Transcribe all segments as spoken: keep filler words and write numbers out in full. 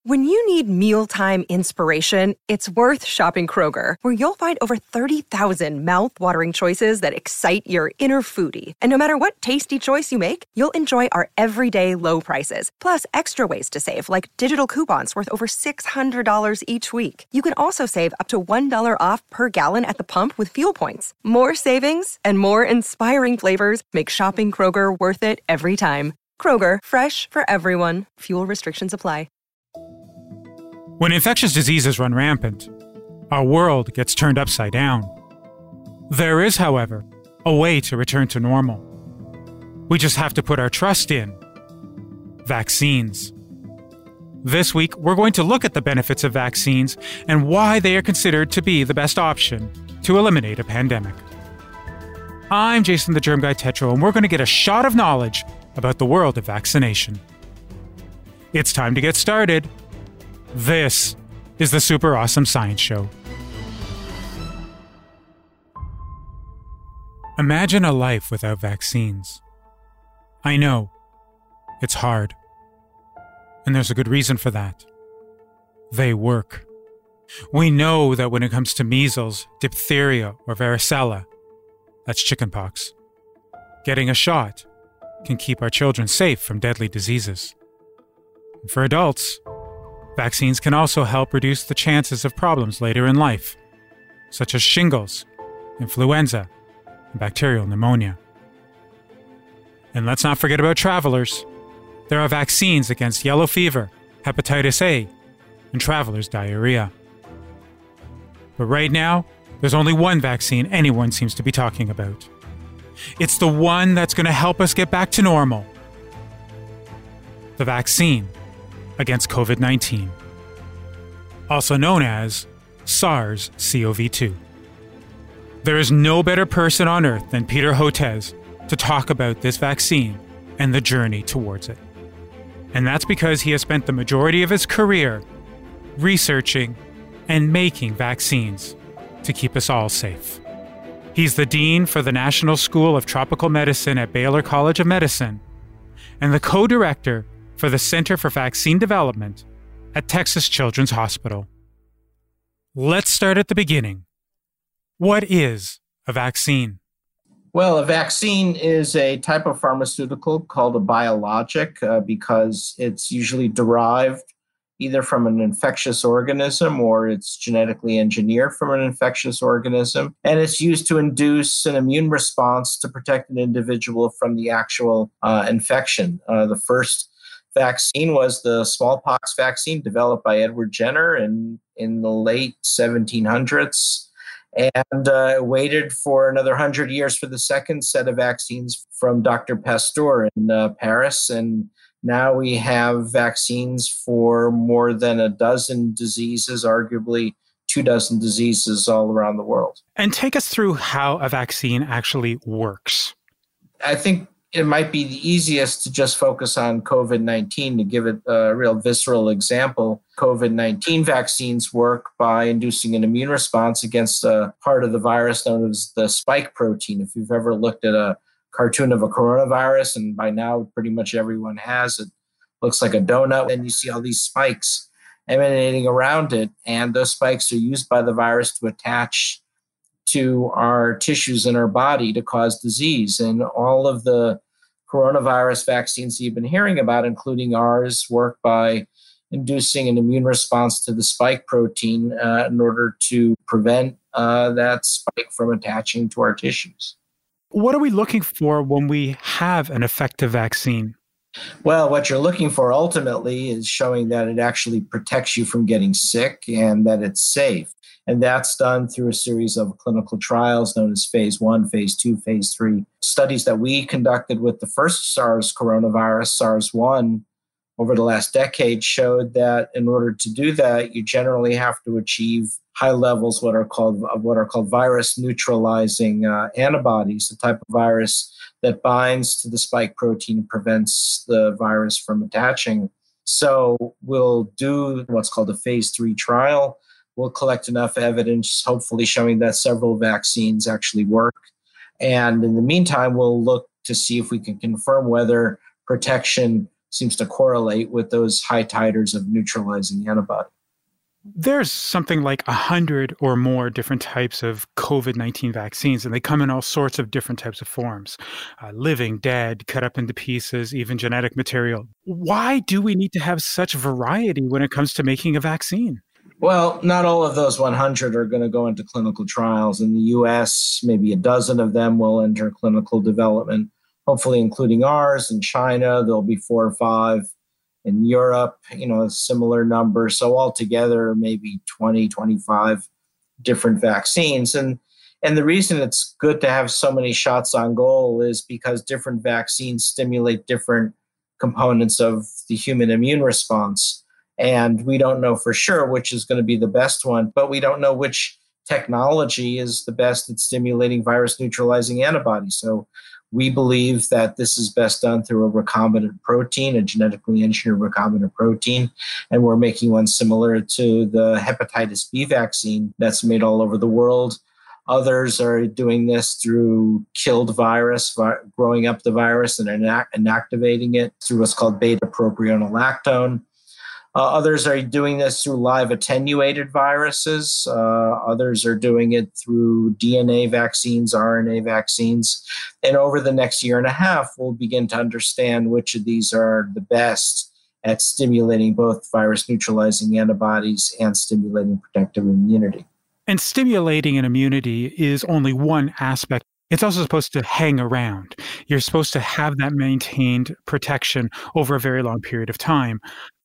When you need mealtime inspiration, it's worth shopping Kroger, where you'll find over thirty thousand mouth-watering choices that excite your inner foodie. And no matter what tasty choice you make, you'll enjoy our everyday low prices, plus extra ways to save, like digital coupons worth over six hundred dollars each week. You can also save up to one dollar off per gallon at the pump with fuel points. More savings and more inspiring flavors make shopping Kroger worth it every time. Kroger, fresh for everyone. Fuel restrictions apply. When infectious diseases run rampant, our world gets turned upside down. There is, however, a way to return to normal. We just have to put our trust in vaccines. This week, we're going to look at the benefits of vaccines and why they are considered to be the best option to eliminate a pandemic. I'm Jason the Germ Guy Tetro, and we're going to get a shot of knowledge about the world of vaccination. It's time to get started. This is the Super Awesome Science Show. Imagine a life without vaccines. I know, it's hard. And there's a good reason for that. They work. We know that when it comes to measles, diphtheria, or varicella, that's chickenpox, getting a shot can keep our children safe from deadly diseases. And for adults, vaccines can also help reduce the chances of problems later in life, such as shingles, influenza, and bacterial pneumonia. And let's not forget about travelers. There are vaccines against yellow fever, hepatitis A, and traveler's diarrhea. But right now, there's only one vaccine anyone seems to be talking about. It's the one that's going to help us get back to normal. The vaccine against covid nineteen, also known as SARS-C o V two. There is no better person on earth than Peter Hotez to talk about this vaccine and the journey towards it. And that's because he has spent the majority of his career researching and making vaccines to keep us all safe. He's the Dean for the National School of Tropical Medicine at Baylor College of Medicine and the co-director for the Center for Vaccine Development at Texas Children's Hospital. Let's start at the beginning. What is a vaccine? Well, a vaccine is a type of pharmaceutical called a biologic uh, because it's usually derived either from an infectious organism or it's genetically engineered from an infectious organism. And it's used to induce an immune response to protect an individual from the actual uh, infection. Uh, the first vaccine was the smallpox vaccine developed by Edward Jenner in, in the late seventeen hundreds. And uh, waited for another one hundred years for the second set of vaccines from Doctor Pasteur in uh, Paris. And now we have vaccines for more than a dozen diseases, arguably two dozen diseases all around the world. And take us through how a vaccine actually works. I think it might be the easiest to just focus on covid nineteen to give it a real visceral example. covid nineteen vaccines work by inducing an immune response against a part of the virus known as the spike protein. If you've ever looked at a cartoon of a coronavirus, and by now pretty much everyone has, it looks like a donut, and you see all these spikes emanating around it, and those spikes are used by the virus to attach to our tissues in our body to cause disease. And all of the coronavirus vaccines you've been hearing about, including ours, work by inducing an immune response to the spike protein uh, in order to prevent uh, that spike from attaching to our tissues. What are we looking for when we have an effective vaccine? Well, what you're looking for ultimately is showing that it actually protects you from getting sick and that it's safe. And that's done through a series of clinical trials known as phase one, phase two, phase three. Studies that we conducted with the first SARS coronavirus, SARS one, over the last decade showed that in order to do that, you generally have to achieve high levels what are called of what are called virus neutralizing uh, antibodies, the type of virus that binds to the spike protein and prevents the virus from attaching. So we'll do what's called a phase three trial. We'll collect enough evidence, hopefully showing that several vaccines actually work. And in the meantime, we'll look to see if we can confirm whether protection seems to correlate with those high titers of neutralizing antibody. There's something like a hundred or more different types of COVID nineteen vaccines, and they come in all sorts of different types of forms, uh, living, dead, cut up into pieces, even genetic material. Why do we need to have such variety when it comes to making a vaccine? Well, not all of those one hundred are going to go into clinical trials. In the U S, maybe a dozen of them will enter clinical development, hopefully including ours. In China, there'll be four or five. In Europe, you know, a similar number. So altogether, maybe twenty, twenty-five different vaccines. And, and the reason it's good to have so many shots on goal is because different vaccines stimulate different components of the human immune response. And we don't know for sure which is going to be the best one, but we don't know which technology is the best at stimulating virus neutralizing antibodies. So we believe that this is best done through a recombinant protein, a genetically engineered recombinant protein, and we're making one similar to the hepatitis B vaccine that's made all over the world. Others are doing this through killed virus, vi- growing up the virus and inact- inactivating it through what's called beta-propionolactone. Uh, others are doing this through live attenuated viruses. Uh, others are doing it through D N A vaccines, R N A vaccines. And over the next year and a half, we'll begin to understand which of these are the best at stimulating both virus neutralizing antibodies and stimulating protective immunity. And stimulating an immunity is only one aspect. It's also supposed to hang around. You're supposed to have that maintained protection over a very long period of time.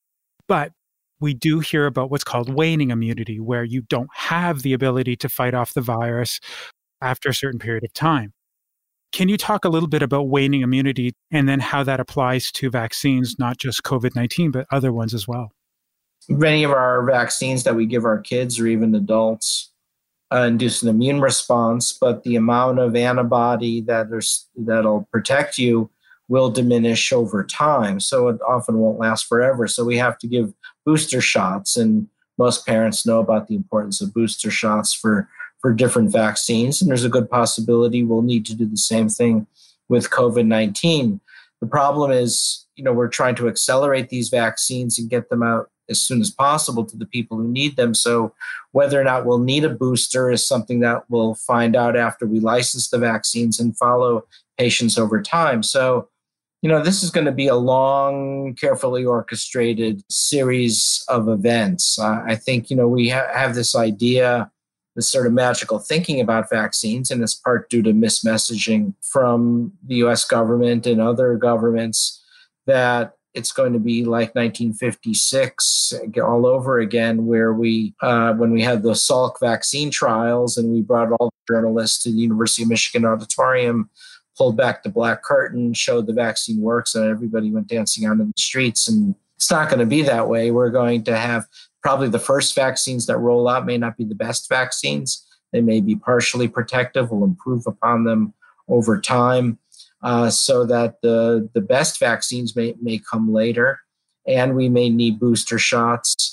But we do hear about what's called waning immunity, where you don't have the ability to fight off the virus after a certain period of time. Can you talk a little bit about waning immunity and then how that applies to vaccines, not just COVID nineteen, but other ones as well? Many of our vaccines that we give our kids or even adults uh, induce an immune response, but the amount of antibody that there's, that'll protect you will diminish over time. So it often won't last forever. So we have to give booster shots. And most parents know about the importance of booster shots for, for different vaccines. And there's a good possibility we'll need to do the same thing with COVID nineteen. The problem is, you know, we're trying to accelerate these vaccines and get them out as soon as possible to the people who need them. So whether or not we'll need a booster is something that we'll find out after we license the vaccines and follow patients over time. So you know, this is going to be a long, carefully orchestrated series of events. Uh, I think, you know, we ha- have this idea, this sort of magical thinking about vaccines, and it's part due to mismessaging from the U S government and other governments that it's going to be like nineteen fifty-six all over again, where we, uh, when we had the Salk vaccine trials and we brought all the journalists to the University of Michigan auditorium, pulled back the black curtain, showed the vaccine works, and everybody went dancing out in the streets. And it's not going to be that way. We're going to have probably the first vaccines that roll out may not be the best vaccines. They may be partially protective. We'll improve upon them over time uh, so that the, the best vaccines may, may come later. And we may need booster shots.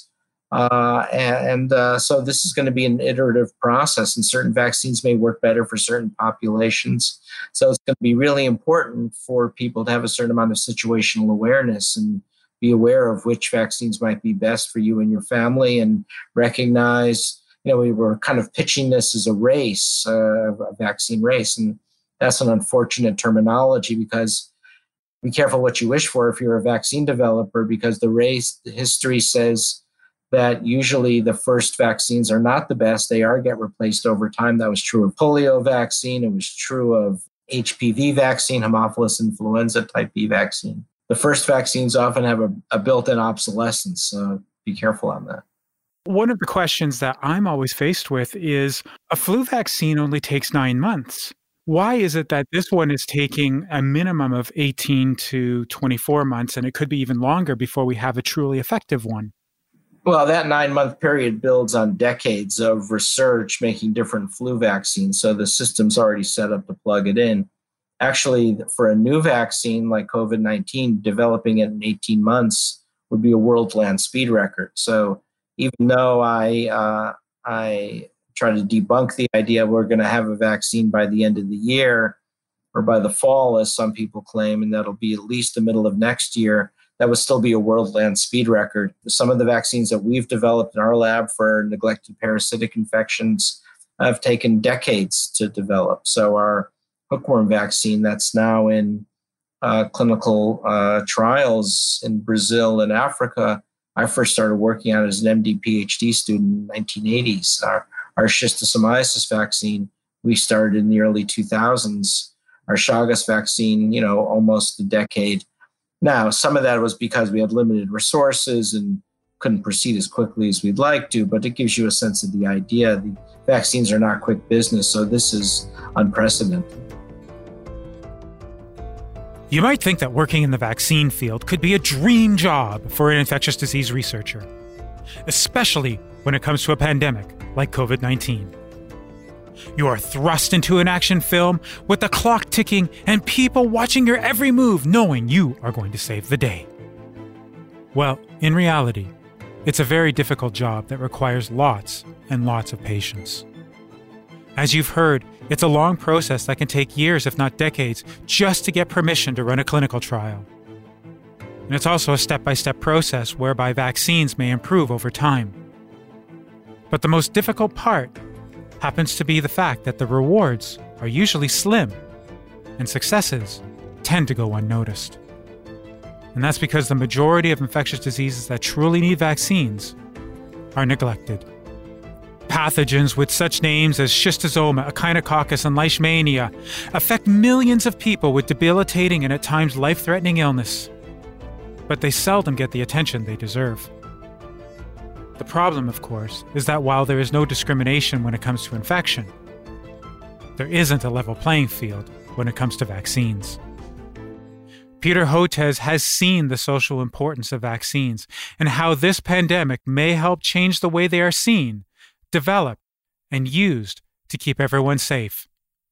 Uh, and uh, so this is going to be an iterative process, and certain vaccines may work better for certain populations. So it's going to be really important for people to have a certain amount of situational awareness and be aware of which vaccines might be best for you and your family, and recognize, you know, we were kind of pitching this as a race, uh, a vaccine race. And that's an unfortunate terminology, because be careful what you wish for if you're a vaccine developer, because the race, the history says that usually the first vaccines are not the best. They are get replaced over time. That was true of polio vaccine. It was true of H P V vaccine, Haemophilus influenza type B vaccine. The first vaccines often have a, a built-in obsolescence, so be careful on that. One of the questions that I'm always faced with is a flu vaccine only takes nine months. Why is it that this one is taking a minimum of eighteen to twenty-four months, and it could be even longer before we have a truly effective one? Well, that nine-month period builds on decades of research making different flu vaccines, so the system's already set up to plug it in. Actually, for a new vaccine like COVID nineteen, developing it in eighteen months would be a world land speed record. So even though I uh, I try to debunk the idea we're going to have a vaccine by the end of the year or by the fall, as some people claim, and that'll be at least the middle of next year, that would still be a world land speed record. Some of the vaccines that we've developed in our lab for neglected parasitic infections have taken decades to develop. So our hookworm vaccine that's now in uh, clinical uh, trials in Brazil and Africa, I first started working on it as an M D PhD student in the nineteen eighties. Our, our schistosomiasis vaccine, we started in the early two thousands. Our Chagas vaccine, you know, almost a decade. Now, some of that was because we had limited resources and couldn't proceed as quickly as we'd like to, but it gives you a sense of the idea. The vaccines are not quick business, so this is unprecedented. You might think that working in the vaccine field could be a dream job for an infectious disease researcher, especially when it comes to a pandemic like covid nineteen. You are thrust into an action film with the clock ticking and people watching your every move, knowing you are going to save the day. Well, in reality, it's a very difficult job that requires lots and lots of patience. As you've heard, it's a long process that can take years, if not decades, just to get permission to run a clinical trial. And it's also a step-by-step process whereby vaccines may improve over time. But the most difficult part happens to be the fact that the rewards are usually slim, and successes tend to go unnoticed. And that's because the majority of infectious diseases that truly need vaccines are neglected. Pathogens with such names as schistosoma, echinococcus, and leishmania affect millions of people with debilitating and at times life-threatening illness. But they seldom get the attention they deserve. The problem, of course, is that while there is no discrimination when it comes to infection, there isn't a level playing field when it comes to vaccines. Peter Hotez has seen the social importance of vaccines and how this pandemic may help change the way they are seen, developed, and used to keep everyone safe,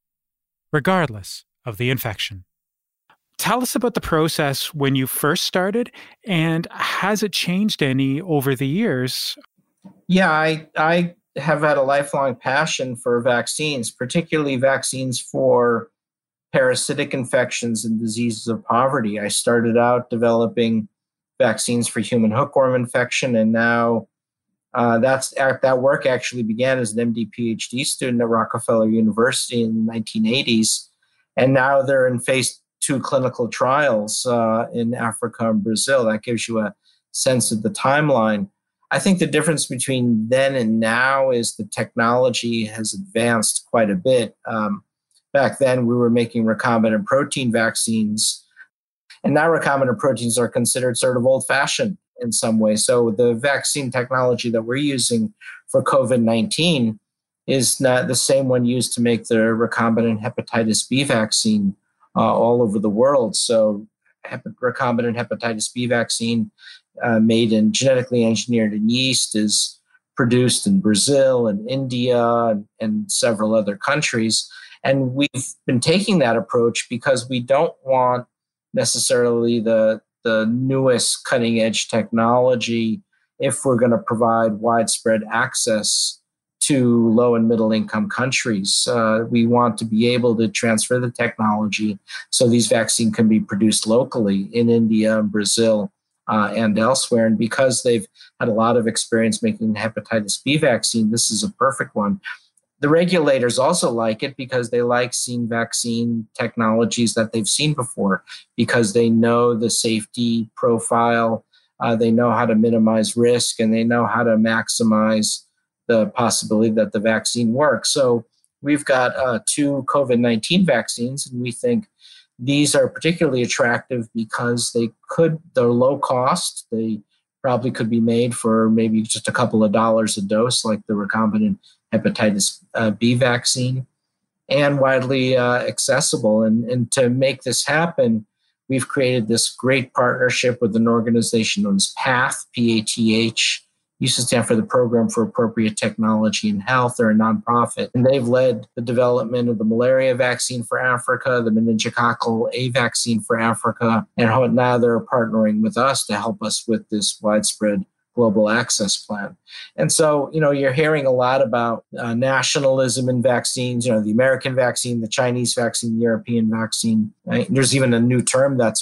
regardless of the infection. Tell us about the process when you first started, and has it changed any over the years? Yeah, I, I have had a lifelong passion for vaccines, particularly vaccines for parasitic infections and diseases of poverty. I started out developing vaccines for human hookworm infection, and now uh, that's that work actually began as an M D PhD student at Rockefeller University in the nineteen eighties, and now they're in phase two clinical trials uh, in Africa and Brazil. That gives you a sense of the timeline. I think the difference between then and now is the technology has advanced quite a bit. Um, back then, we were making recombinant protein vaccines, and now recombinant proteins are considered sort of old-fashioned in some way. So the vaccine technology that we're using for covid nineteen is not the same one used to make the recombinant hepatitis B vaccine Uh, all over the world. So hep- recombinant hepatitis B vaccine uh, made in genetically engineered in yeast is produced in Brazil and India and, and several other countries. And we've been taking that approach because we don't want necessarily the, the newest cutting edge technology if we're going to provide widespread access to low and middle income countries. Uh, we want to be able to transfer the technology so these vaccines can be produced locally in India and Brazil uh, and elsewhere. And because they've had a lot of experience making the hepatitis B vaccine, this is a perfect one. The regulators also like it because they like seeing vaccine technologies that they've seen before, because they know the safety profile, uh, they know how to minimize risk, and they know how to maximize the possibility that the vaccine works. So we've got uh, two covid nineteen vaccines, and we think these are particularly attractive because they could, they're low cost. They probably could be made for maybe just a couple of dollars a dose, like the recombinant hepatitis uh, B vaccine, and widely uh, accessible. And, and to make this happen, we've created this great partnership with an organization known as PATH, P A T H, used to stand for the Program for Appropriate Technology in Health. They're a nonprofit, and they've led the development of the malaria vaccine for Africa, the meningococcal A vaccine for Africa, and now they're partnering with us to help us with this widespread global access plan. And so, you know, you're hearing a lot about uh, nationalism in vaccines, you know, the American vaccine, the Chinese vaccine, the European vaccine. Right? There's even a new term that's been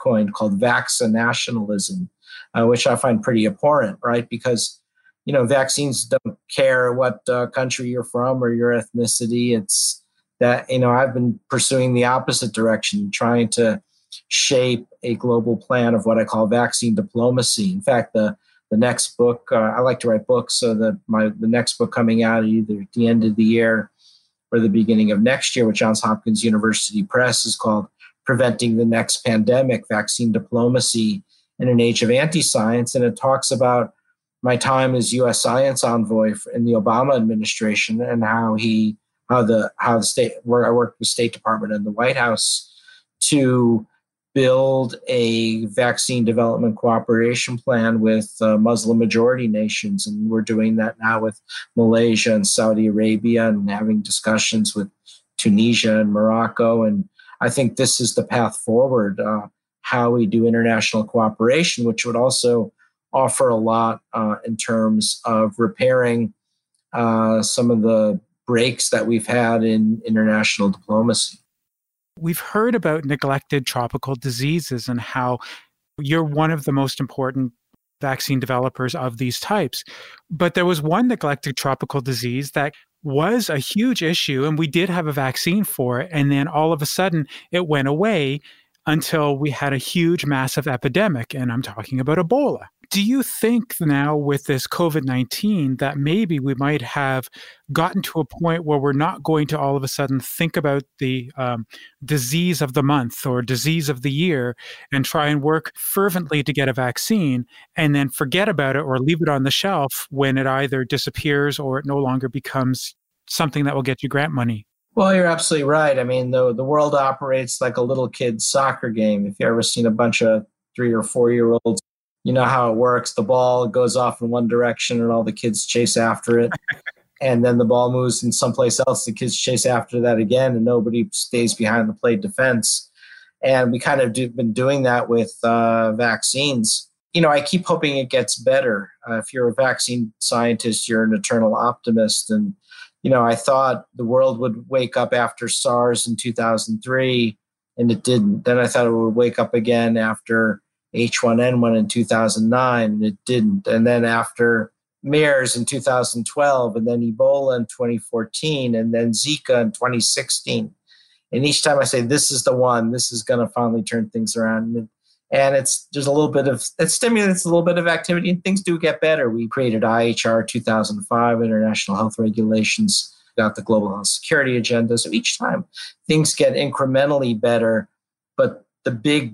coined called vaccinationalism, uh, which I find pretty abhorrent, right? Because, you know, vaccines don't care what uh, country you're from or your ethnicity. It's that, you know, I've been pursuing the opposite direction, trying to shape a global plan of what I call vaccine diplomacy. In fact, the the next book, uh, I like to write books, so that my the next book coming out either at the end of the year or the beginning of next year with Johns Hopkins University Press is called Preventing the Next Pandemic, Vaccine Diplomacy in an Age of Anti-Science. And it talks about my time as U S science envoy in the Obama administration and how he, how the, how the state, where I worked with the State Department and the White House to build a vaccine development cooperation plan with uh, Muslim majority nations. And we're doing that now with Malaysia and Saudi Arabia and having discussions with Tunisia and Morocco. And I think this is the path forward, uh, how we do international cooperation, which would also offer a lot uh, in terms of repairing uh, some of the breaks that we've had in international diplomacy. We've heard about neglected tropical diseases and how you're one of the most important vaccine developers of these types. But there was one neglected tropical disease that was a huge issue, and we did have a vaccine for it. And then all of a sudden, it went away until we had a huge, massive epidemic. And I'm talking about Ebola. Do you think now with this COVID nineteen that maybe we might have gotten to a point where we're not going to all of a sudden think about the um, disease of the month or disease of the year and try and work fervently to get a vaccine and then forget about it or leave it on the shelf when it either disappears or it no longer becomes something that will get you grant money? Well, you're absolutely right. I mean, the, the world operates like a little kid's soccer game. If you've ever seen a bunch of three or four-year-olds, you know how it works. The ball goes off in one direction and all the kids chase after it. And then the ball moves in someplace else. The kids chase after that again, and nobody stays behind the plate defense. And we kind of do, been doing that with uh, vaccines. You know, I keep hoping it gets better. Uh, if you're a vaccine scientist, you're an eternal optimist. And, you know, I thought the world would wake up after SARS in two thousand three, and it didn't. Then I thought it would wake up again after H one N one in two thousand nine, and it didn't. And then after MERS in two thousand twelve, and then Ebola in twenty fourteen, and then Zika in twenty sixteen. And each time I say, this is the one, this is going to finally turn things around. And, and it's there's a little bit of, it stimulates a little bit of activity, and things do get better. We created I H R two thousand five, International Health Regulations, got the Global Health Security Agenda. So each time things get incrementally better, but the big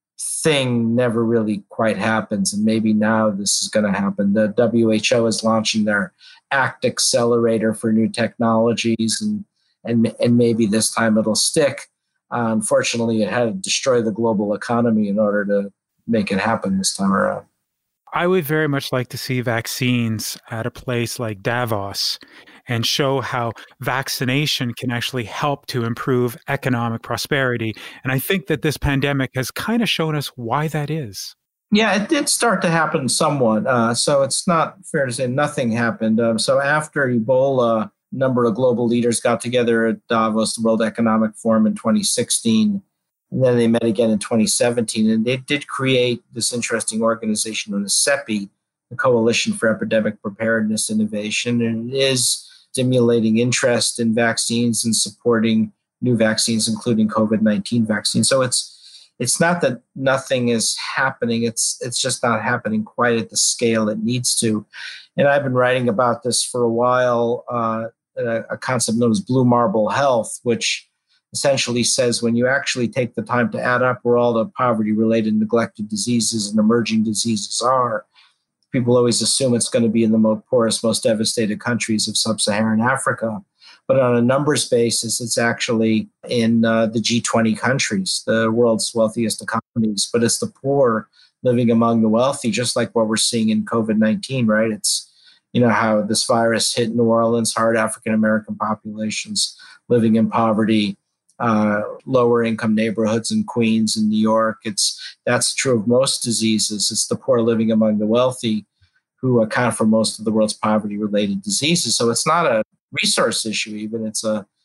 thing never really quite happens. And maybe now this is going to happen. The W H O is launching their ACT Accelerator for new technologies, and and and maybe this time it'll stick. Uh, unfortunately, it had to destroy the global economy in order to make it happen this time around. I would very much like to see vaccines at a place like Davos and show how vaccination can actually help to improve economic prosperity. And I think that this pandemic has kind of shown us why that is. Yeah, it did start to happen somewhat. Uh, so it's not fair to say nothing happened. Um, so after Ebola, a number of global leaders got together at Davos, the World Economic Forum in twenty sixteen. And then they met again in twenty seventeen. And they did create this interesting organization known as CEPI, the Coalition for Epidemic Preparedness Innovation. And it is stimulating interest in vaccines and supporting new vaccines, including COVID nineteen vaccines. So it's it's not that nothing is happening. It's it's just not happening quite at the scale it needs to. And I've been writing about this for a while, uh, a, a concept known as blue marble health, which essentially says when you actually take the time to add up where all the poverty-related neglected diseases and emerging diseases are, people always assume it's going to be in the most poorest, most devastated countries of sub-Saharan Africa. But on a numbers basis, it's actually in uh, the G twenty countries, the world's wealthiest economies. But it's the poor living among the wealthy, just like what we're seeing in COVID nineteen, right? It's, you know, how this virus hit New Orleans, hard African-American populations living in poverty, uh, lower income neighborhoods in Queens and New York. It's that's true of most diseases. It's the poor living among the wealthy who account for most of the world's poverty-related diseases. So it's not a resource issue even. It's a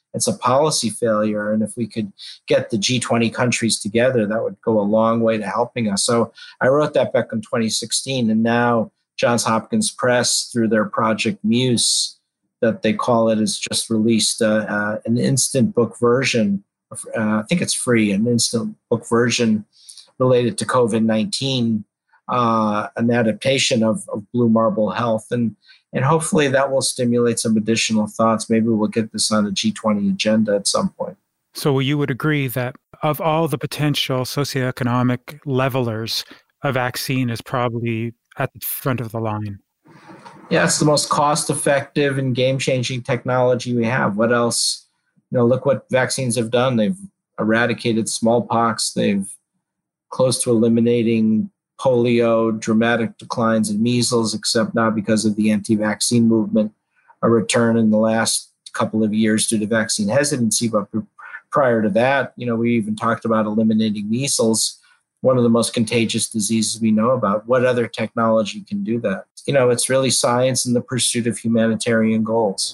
it's a policy failure. And if we could get the G twenty countries together, that would go a long way to helping us. So I wrote that back in twenty sixteen. And now Johns Hopkins Press, through their Project Muse, that they call it, has just released uh, uh, an instant book version. Uh, I think it's free, an instant book version related to COVID nineteen, uh, an adaptation of, of Blue Marble Health. And And hopefully that will stimulate some additional thoughts. Maybe we'll get this on a G twenty agenda at some point. So you would agree that of all the potential socioeconomic levelers, a vaccine is probably at the front of the line? Yeah, it's the most cost-effective and game-changing technology we have. What else? You know, look what vaccines have done. They've eradicated smallpox. They've close to eliminating polio, dramatic declines in measles, except not because of the anti-vaccine movement, a return in the last couple of years due to vaccine hesitancy. But prior to that, you know, we even talked about eliminating measles, one of the most contagious diseases we know about. What other technology can do that? You know, it's really science in the pursuit of humanitarian goals.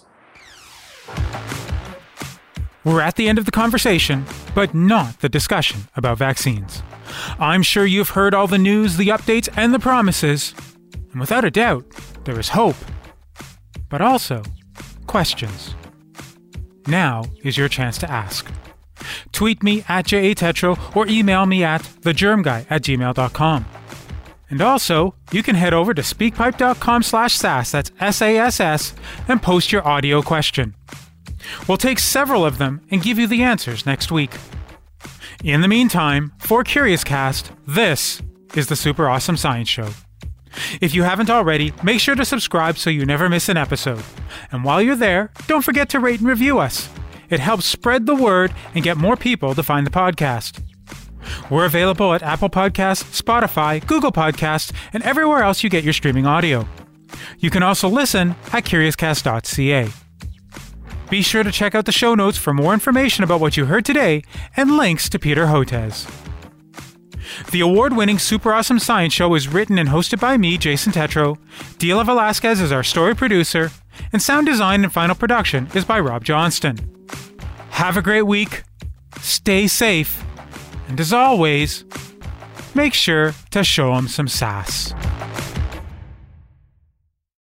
We're at the end of the conversation, but not the discussion about vaccines. I'm sure you've heard all the news, the updates, and the promises. And without a doubt, there is hope. But also, questions. Now is your chance to ask. Tweet me at J A Tetro or email me at thegermguy at gmail dot com. And also, you can head over to speakpipe.com slash sass, that's S A S S, and post your audio question. We'll take several of them and give you the answers next week. In the meantime, for Curious Cast, this is the Super Awesome Science Show. If you haven't already, make sure to subscribe so you never miss an episode. And while you're there, don't forget to rate and review us. It helps spread the word and get more people to find the podcast. We're available at Apple Podcasts, Spotify, Google Podcasts, and everywhere else you get your streaming audio. You can also listen at curious cast dot c a. Be sure to check out the show notes for more information about what you heard today and links to Peter Hotez. The award-winning Super Awesome Science Show is written and hosted by me, Jason Tetro. Dila Velasquez is our story producer, and sound design and final production is by Rob Johnston. Have a great week, stay safe, and as always, make sure to show 'em some sass.